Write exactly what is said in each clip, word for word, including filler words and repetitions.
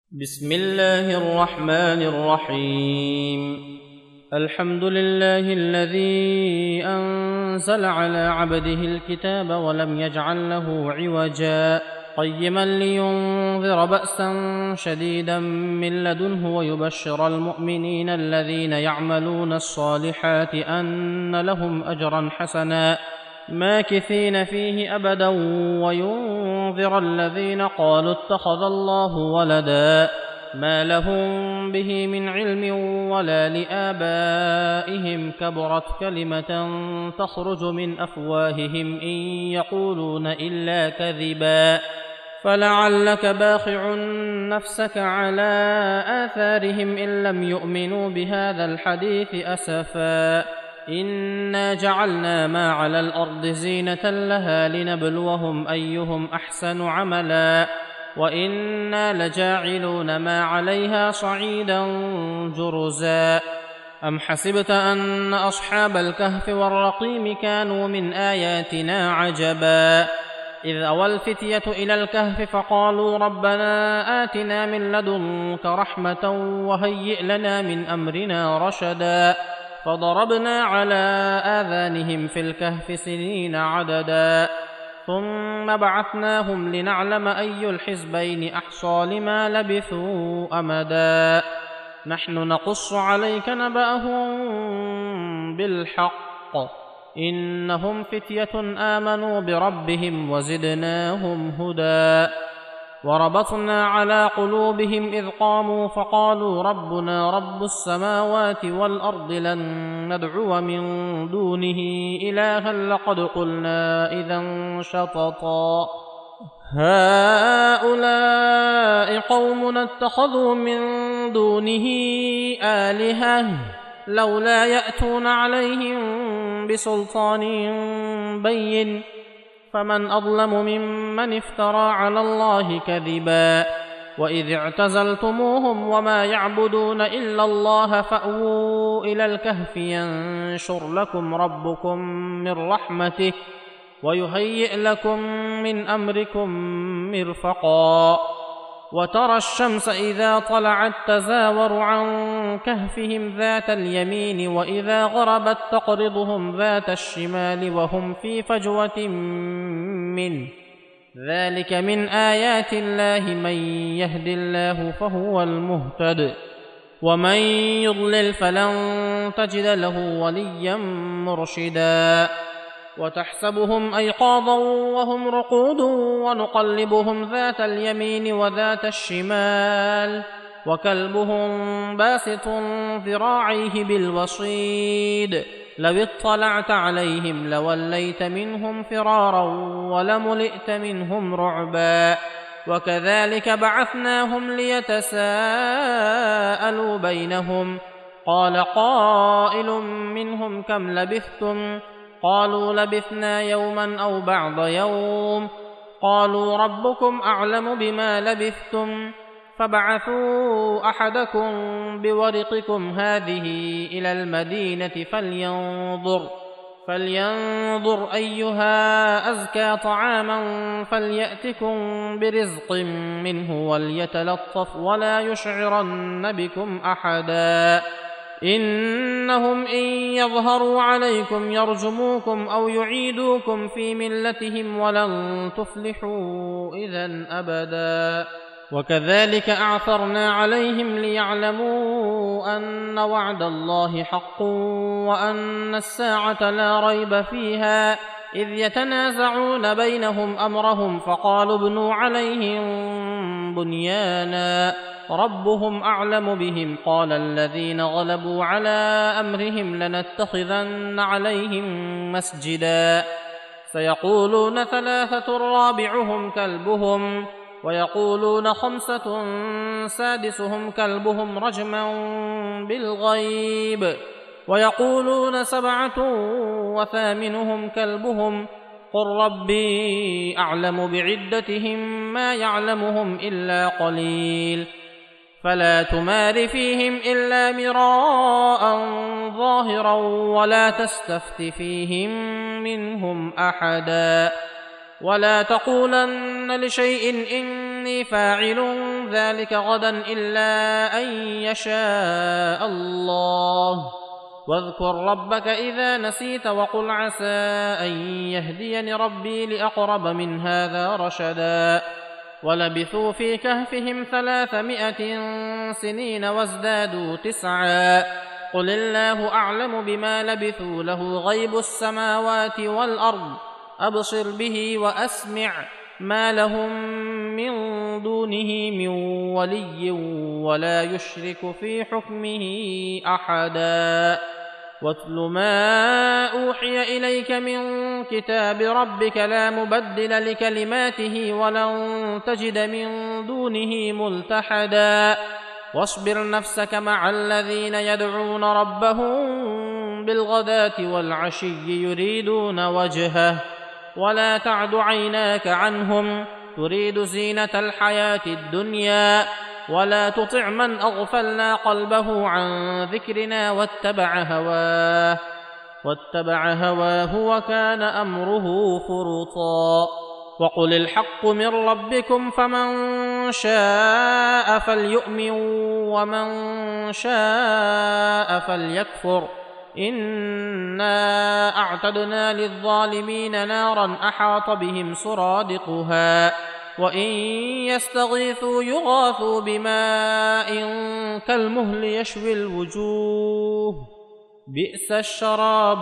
بسم الله الرحمن الرحيم. الحمد لله الذي أنزل على عبده الكتاب ولم يجعل له عوجا قيما لينذر بأسا شديدا من لدنه ويبشر المؤمنين الذين يعملون الصالحات أن لهم أجرا حسنا ماكثين فيه أبدا وينذر الذين قالوا اتخذ الله ولدا ما لهم به من علم ولا لآبائهم كبرت كلمة تخرج من أفواههم إن يقولون إلا كذبا فلعلك باخع نفسك على آثارهم إن لم يؤمنوا بهذا الحديث أسفا إنا جعلنا ما على الأرض زينة لها لنبلوهم أيهم أحسن عملا وإنا لجاعلون ما عليها صعيدا جرزا أم حسبت أن أصحاب الكهف والرقيم كانوا من آياتنا عجبا إذ أوى الفتية إلى الكهف فقالوا ربنا آتنا من لدنك رحمة وهيئ لنا من أمرنا رشدا فضربنا على آذانهم في الكهف سنين عددا ثم بعثناهم لنعلم أي الحزبين أحصى لما لبثوا أمدا نحن نقص عليك نبأهم بالحق إنهم فتية آمنوا بربهم وزدناهم هدى وربطنا على قلوبهم إذ قاموا فقالوا ربنا رب السماوات والأرض لن ندعو من دونه إلها لقد قلنا إذا شططا هؤلاء قومنا اتخذوا من دونه آلهة لولا يأتون عليهم بسلطان بين فمن أظلم ممن افترى على الله كذبا وإذ اعتزلتموهم وما يعبدون إلا الله فأووا إلى الكهف ينشر لكم ربكم من رحمته ويهيئ لكم من أمركم مرفقا وترى الشمس إذا طلعت تزاور عن كهفهم ذات اليمين وإذا غربت تقرضهم ذات الشمال وهم في فجوة منه ذلك من آيات الله من يهد الله فهو المهتد ومن يضلل فلن تجد له وليا مرشدا وتحسبهم أيقاظا وهم رقود ونقلبهم ذات اليمين وذات الشمال وكلبهم باسط ذراعيه بالوصيد لو اطلعت عليهم لوليت منهم فرارا ولملئت منهم رعبا وكذلك بعثناهم ليتساءلوا بينهم قال قائل منهم كم لبثتم قالوا لبثنا يوما أو بعض يوم قالوا ربكم أعلم بما لبثتم فابعثوا أحدكم بورقكم هذه إلى المدينة فلينظر فلينظر أيها أزكى طعاما فليأتكم برزق منه وليتلطف ولا يشعرن بكم أحدا إنهم إن يظهروا عليكم يرجموكم أو يعيدوكم في ملتهم ولن تفلحوا إذن أبدا وكذلك أعثرنا عليهم ليعلموا أن وعد الله حق وأن الساعة لا ريب فيها إذ يتنازعون بينهم أمرهم فقالوا ابنوا عليهم بنيانا ربهم أعلم بهم قال الذين غلبوا على أمرهم لنتخذن عليهم مسجدا سيقولون ثلاثة رابعهم كلبهم ويقولون خمسة سادسهم كلبهم رجما بالغيب ويقولون سبعة وثامنهم كلبهم قل ربي أعلم بعدتهم ما يعلمهم إلا قليل فلا تمار فيهم إلا مراء ظاهرا ولا تستفت فيهم منهم أحدا ولا تقولن لشيء إني إني فاعل ذلك غدا إلا أن يشاء الله واذكر ربك إذا نسيت وقل عسى أن يهديني ربي لأقرب من هذا رشدا ولبثوا في كهفهم ثلاثمائة سنين وازدادوا تسعا قل الله أعلم بما لبثوا له غيب السماوات والأرض أبصر به وأسمع ما لهم من دونه من ولي ولا يشرك في حكمه أحدا واتل ما أوحي إليك من كتاب ربك لا مبدل لكلماته ولن تجد من دونه ملتحدا واصبر نفسك مع الذين يدعون ربهم بالغداة والعشي يريدون وجهه ولا تعد عيناك عنهم تريد زينة الحياة الدنيا ولا تطع من أغفلنا قلبه عن ذكرنا واتبع هواه واتبع هواه وكان أمره فرطا وقل الحق من ربكم فمن شاء فليؤمن ومن شاء فليكفر إنا أعتدنا للظالمين نارا أحاط بهم سرادقها وإن يستغيثوا يغاثوا بماء كالمهل يشوي الوجوه بئس الشراب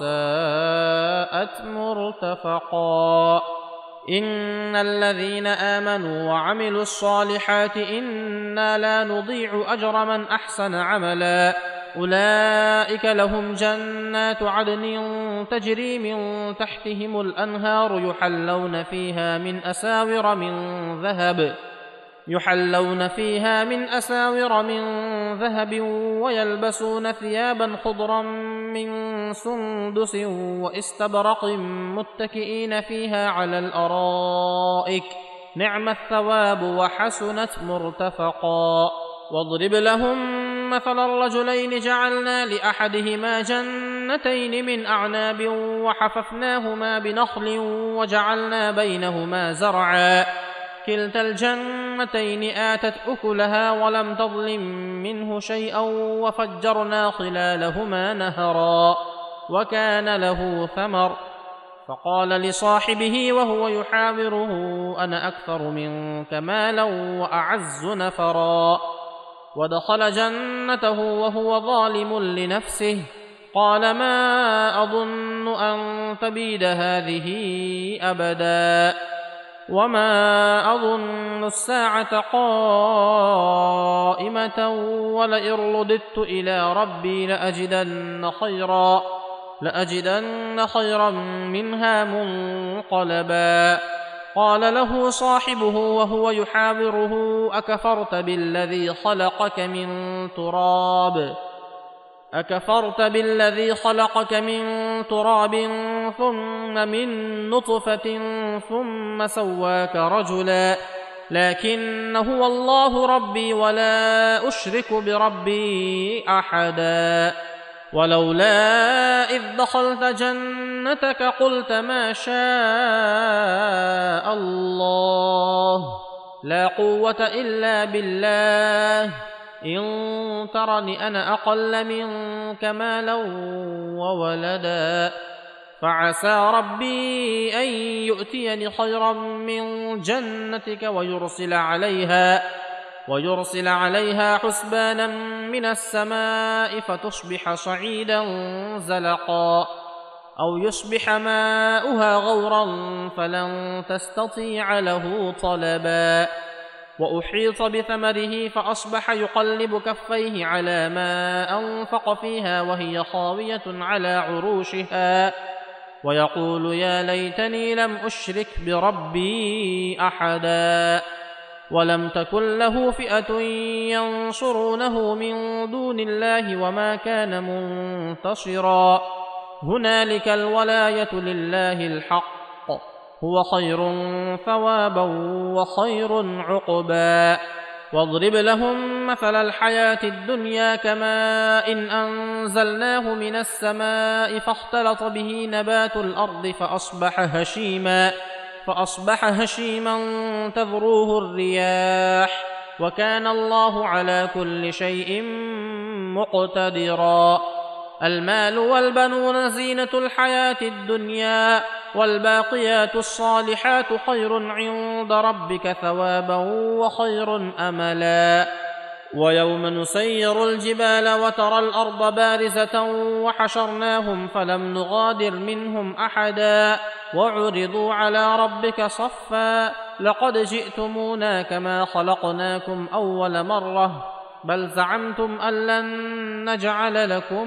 وساءت مرتفقا إن الذين آمنوا وعملوا الصالحات إنا لا نضيع أجر من أحسن عملا أولئك لهم جنات عدن تجري من تحتهم الأنهار يحلون فيها من أساور من ذهب يحلون فيها من أساور من ذهب ويلبسون ثيابا خضرا من سندس واستبرق متكئين فيها على الأرائك نعم الثواب وحسنت مرتفقا واضرب لهم مثل الرجلين جعلنا لأحدهما جنتين من أعناب وحففناهما بنخل وجعلنا بينهما زرعا كلتا الجنتين آتت أكلها ولم تظلم منه شيئا وفجرنا خلالهما نهرا وكان له ثمر فقال لصاحبه وهو يحاوره أنا أكثر منك مالا وأعز نفرا ودخل جنته وهو ظالم لنفسه قال ما أظن أن تبيد هذه أبدا وما أظن الساعة قائمة ولئن رددت إلى ربي لأجدن خيرا لأجدن خيرا منها منقلبا قال له صاحبه وهو يحاوره أكفرت بالذي خلقك من تراب أكفرت بالذي خلقك من تراب ثم من نطفة ثم سواك رجلا لكن هو الله ربي ولا أشرك بربي أحدا ولولا إذ دخلت جنتك قلت ما شاء الله لا قوة إلا بالله إن ترني أنا أقل منك مالا وولدا فعسى ربي أن يؤتيني خيرا من جنتك ويرسل عليها ويرسل عليها حسبانا من السماء فتصبح صعيدا زلقا أو يصبح ماؤها غورا فلن تستطيع له طلبا وأحيط بثمره فأصبح يقلب كفيه على ما أنفق فيها وهي خاوية على عروشها ويقول يا ليتني لم أشرك بربي أحدا ولم تكن له فئة ينصرونه من دون الله وما كان منتصرا هنالك الولاية لله الحق هو خير ثوابا وخير عقبا واضرب لهم مثل الحياة الدنيا كماء إن أنزلناه من السماء فاختلط به نبات الأرض فأصبح هشيما فأصبح هشيما تذروه الرياح وكان الله على كل شيء مقتدرا. المال والبنون زينة الحياة الدنيا والباقيات الصالحات خير عند ربك ثوابا وخير أملا. ويوم نسير الجبال وترى الأرض بارزة وحشرناهم فلم نغادر منهم أحدا وعرضوا على ربك صفا لقد جئتمونا كما خلقناكم أول مرة بل زعمتم أن لن نجعل لكم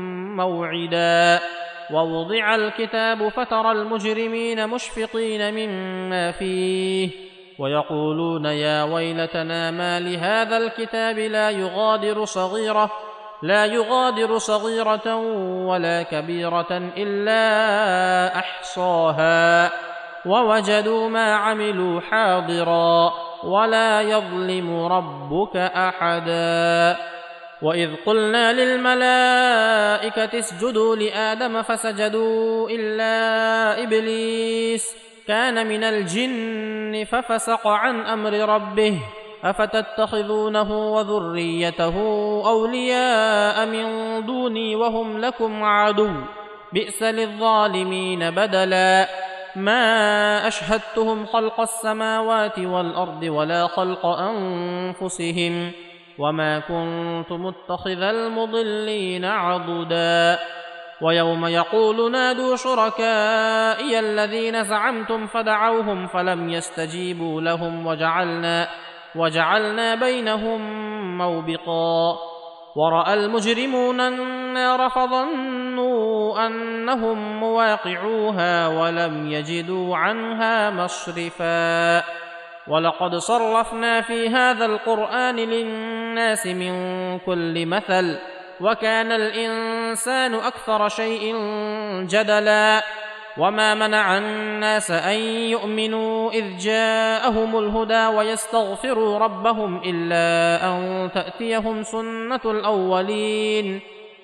موعدا. ووضع الكتاب فترى المجرمين مشفقين مما فيه ويقولون يا ويلتنا ما لهذا الكتاب لا يغادر صغيرة لا يغادر صغيرة ولا كبيرة إلا أحصاها ووجدوا ما عملوا حاضرا ولا يظلم ربك أحدا. وإذ قلنا للملائكة اسجدوا لآدم فسجدوا إلا إبليس كان من الجن ففسق عن أمر ربه أفتتخذونه وذريته أولياء من دوني وهم لكم عدو بئس للظالمين بدلا. ما أشهدتهم خلق السماوات والأرض ولا خلق أنفسهم وما كنت متخذ المضلين عضدا. ويوم يقول نادوا شركائي الذين زعمتم فدعوهم فلم يستجيبوا لهم وجعلنا, وجعلنا بينهم موبقا. ورأى المجرمون النار فظنوا أنهم مواقعوها ولم يجدوا عنها مصرفا. ولقد صرفنا في هذا القرآن للناس من كل مثل وكان الإنسان أكثر شيء جدلا. وما منع الناس أن يؤمنوا إذ جاءهم الهدى ويستغفروا ربهم إلا أن تأتيهم سنة الأولين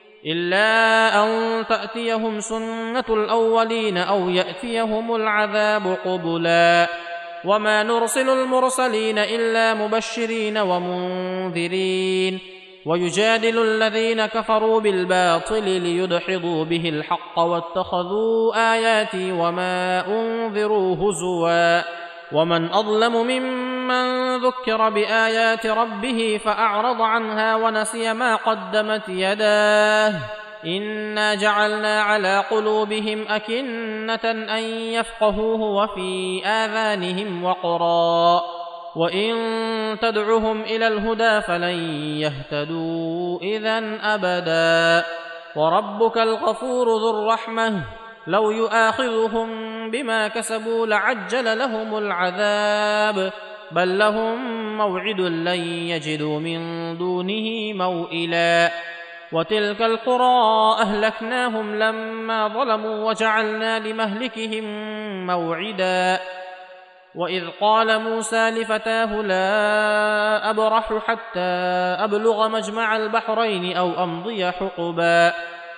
إلا أن تأتيهم سنة الأولين أو يأتيهم العذاب قبلا. وما نرسل المرسلين إلا مبشرين ومنذرين ويجادل الذين كفروا بالباطل ليدحضوا به الحق واتخذوا آياتي وما أنذروا هزوا. ومن أظلم ممن ذكر بآيات ربه فأعرض عنها ونسي ما قدمت يداه إنا جعلنا على قلوبهم أكنة أن يفقهوه وفي آذانهم وقرا وإن تدعهم إلى الهدى فلن يهتدوا إذن أبدا. وربك الغفور ذو الرحمة لو يؤاخذهم بما كسبوا لعجل لهم العذاب بل لهم موعد لن يجدوا من دونه موئلا. وتلك القرى أهلكناهم لما ظلموا وجعلنا لمهلكهم موعدا. وإذ قال موسى لفتاه لا أبرح حتى أبلغ مجمع البحرين أو أمضي حقبا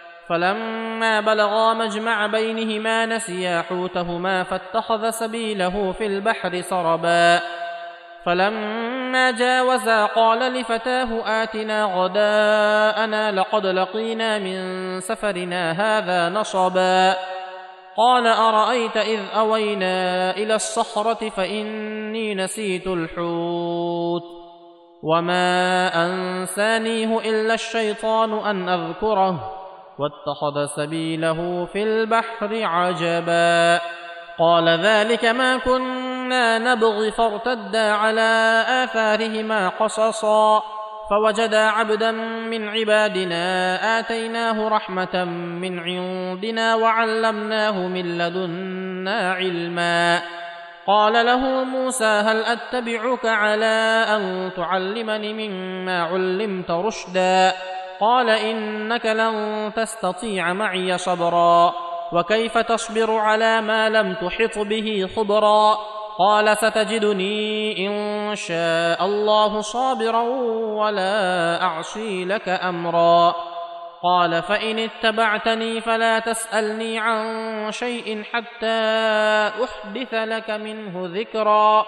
فلما بلغا مجمع بينهما نسيا حوتهما فاتخذ سبيله في البحر سربا. فلما جاوزا قال لفتاه آتنا غداءنا لقد لقينا من سفرنا هذا نصبا. قال أرأيت إذ أوينا إلى الصخرة فإني نسيت الحوت وما أنسانيه إلا الشيطان أن أذكره واتخذ سبيله في البحر عجبا. قال ذلك ما كنا نبغي فارتدا على آثارهما قصصا فوجدا عبدا من عبادنا آتيناه رحمة من عندنا وعلمناه من لدنا علما. قال له موسى هل أتبعك على أن تعلمني مما علمت رشدا قال إنك لن تستطيع معي صبرا وكيف تصبر على ما لم تحط به خبرا قال ستجدني إن شاء الله صابرا ولا أعصي لك أمرا. قال فإن اتبعتني فلا تسألني عن شيء حتى أحدث لك منه ذكرا.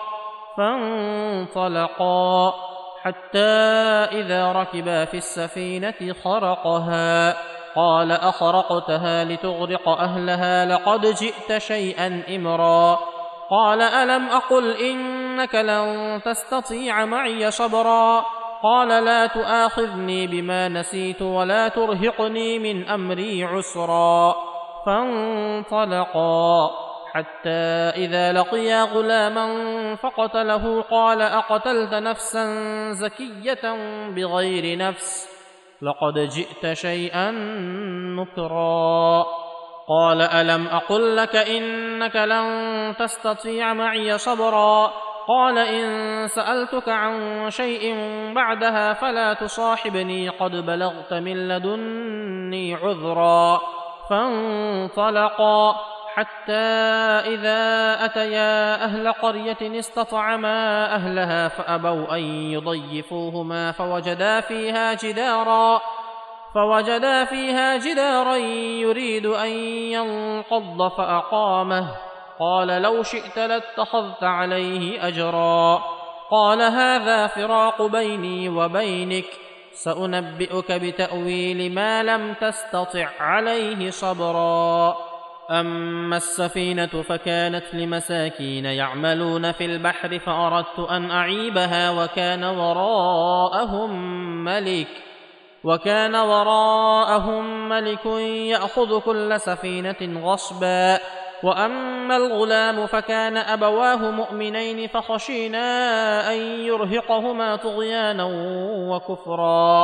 فانطلقا حتى إذا ركبا في السفينة خرقها قال أخرقتها لتغرق أهلها لقد جئت شيئا إمرا. قال ألم أقل إنك لن تستطيع معي صبرا. قال لا تؤاخذني بما نسيت ولا ترهقني من أمري عسرا. فانطلقا حتى إذا لقيا غلاما فقتله قال أقتلت نفسا زكية بغير نفس لقد جئت شيئا نكرا. قال ألم أقل لك إنك لن تستطيع معي صبرا. قال إن سألتك عن شيء بعدها فلا تصاحبني قد بلغت من لدني عذرا. فانطلقا حتى إذا أتيا أهل قرية استطعما أهلها فأبوا أن يضيفوهما فوجدا فيها جدارا فوجدا فيها جدارا يريد أن ينقض فأقامه. قال لو شئت لاتخذت عليه أجرا. قال هذا فراق بيني وبينك سأنبئك بتأويل ما لم تستطع عليه صبرا. أما السفينة فكانت لمساكين يعملون في البحر فأردت أن أعيبها وكان وراءهم ملك وكان وراءهم ملك يأخذ كل سفينة غصبا. وأما الغلام فكان أبواه مؤمنين فخشينا أن يرهقهما طغيانا وكفرا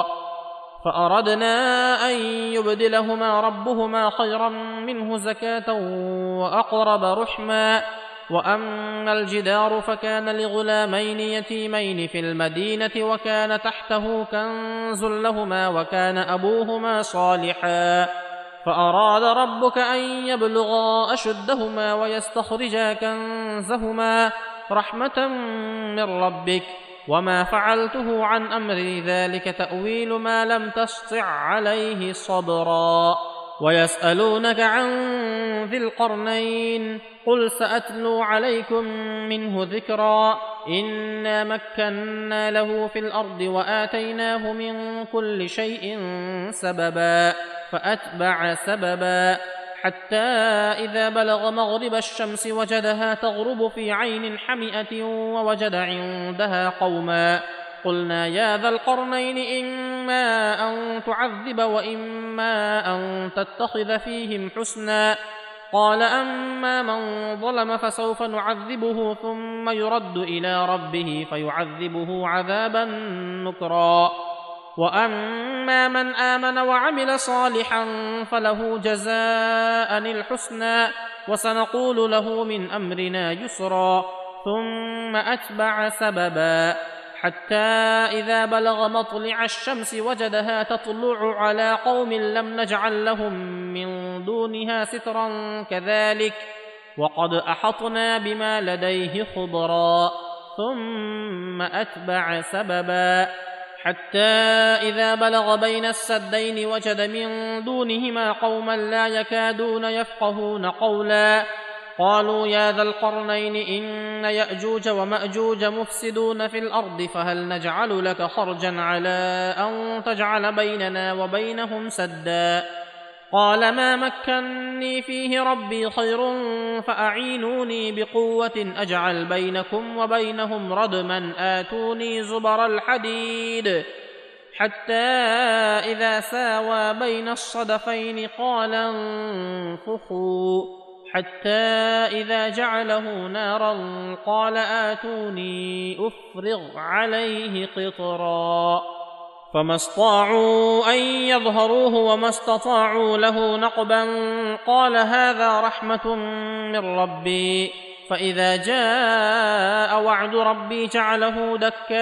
فأردنا أن يبدلهما ربهما خيرا منه زكاة وأقرب رحما. وأما الجدار فكان لغلامين يتيمين في المدينة وكان تحته كنز لهما وكان أبوهما صالحا فأراد ربك أن يبلغا أشدهما ويستخرجا كنزهما رحمة من ربك وما فعلته عن أمري ذلك تأويل ما لم تسطع عليه صبرا. ويسألونك عن ذي القرنين قل سأتلو عليكم منه ذكرا. إنا مكنا له في الأرض وآتيناه من كل شيء سببا فأتبع سببا حتى إذا بلغ مغرب الشمس وجدها تغرب في عين حمئة ووجد عندها قوما قلنا يا ذا القرنين إما أن تعذب وإما أن تتخذ فيهم حسنا. قال أما من ظلم فسوف نعذبه ثم يرد إلى ربه فيعذبه عذابا نكرا. وأما من آمن وعمل صالحا فله جزاء الحسنى وسنقول له من أمرنا يسرا. ثم أتبع سببا حتى إذا بلغ مطلع الشمس وجدها تطلع على قوم لم نجعل لهم من دونها سترا كذلك وقد أحطنا بما لديه خبرا. ثم أتبع سببا حتى إذا بلغ بين السدين وجد من دونهما قوما لا يكادون يفقهون قولا قالوا يا ذا القرنين إن يأجوج ومأجوج مفسدون في الأرض فهل نجعل لك خرجا على أن تجعل بيننا وبينهم سدا. قال ما مكني فيه ربي خير فأعينوني بقوة أجعل بينكم وبينهم ردما آتوني زبر الحديد حتى إذا ساوى بين الصدفين قال انفخوا حتى إذا جعله نارا قال آتوني أفرغ عليه قطرا. فما استطاعوا أن يظهروه وما استطاعوا له نقبا. قال هذا رحمة من ربي فإذا جاء وعد ربي جعله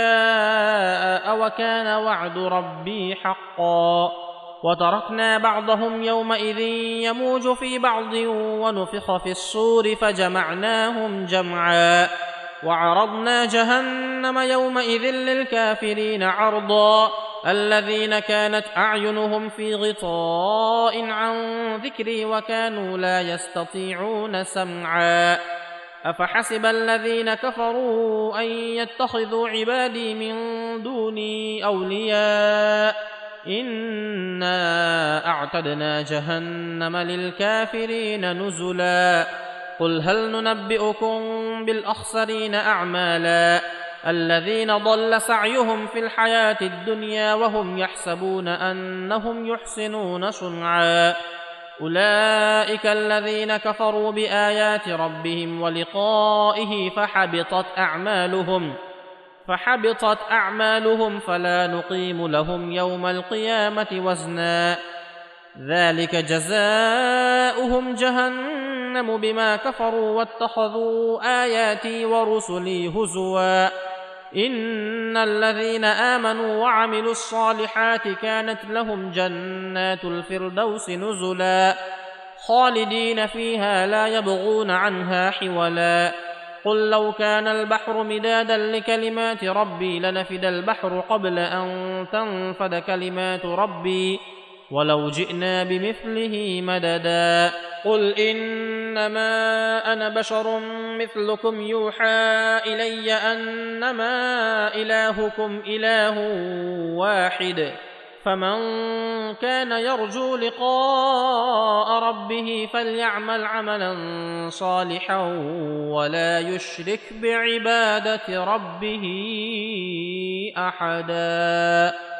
دكاء وكان وعد ربي حقا. وتركنا بعضهم يومئذ يموج في بعض ونفخ في الصور فجمعناهم جمعا وعرضنا جهنم يومئذ للكافرين عرضا الذين كانت أعينهم في غطاء عن ذكري وكانوا لا يستطيعون سمعا أفحسب الذين كفروا أن يتخذوا عبادي من دوني أولياء إنا أعتدنا جهنم للكافرين نزلا قل هل ننبئكم بالأخسرين أعمالا الذين ضل سعيهم في الحياة الدنيا وهم يحسبون أنهم يحسنون صنعا أولئك الذين كفروا بآيات ربهم ولقائه فحبطت أعمالهم فحبطت أعمالهم فلا نقيم لهم يوم القيامة وزنا ذلك جزاؤهم جهنم بما كفروا واتخذوا آياتي ورسلي هزوا إن الذين آمنوا وعملوا الصالحات كانت لهم جنات الفردوس نزلا خالدين فيها لا يبغون عنها حولا قل لو كان البحر مدادا لكلمات ربي لنفد البحر قبل أن تنفد كلمات ربي ولو جئنا بمثله مددا قل إنما أنا بشر مثلكم يوحى إلي أنما إلهكم إله واحد فمن كان يرجو لقاء ربه فليعمل عملا صالحا ولا يشرك بعبادة ربه أحدا.